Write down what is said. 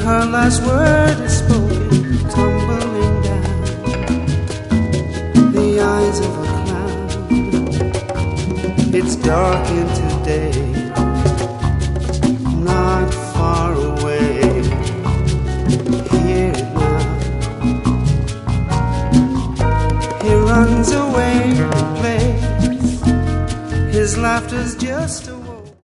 Her last word is spoken, tumbling down the eyes of a clown. It's dark in today, not far away. Hear it now. He runs away and plays. His laughter's just a